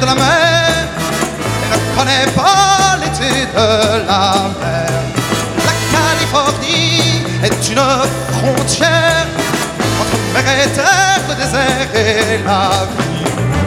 de la mer et ne connaît pas l'été de la mer. La Californie est une frontière entre mer et terre, le désert et la vie.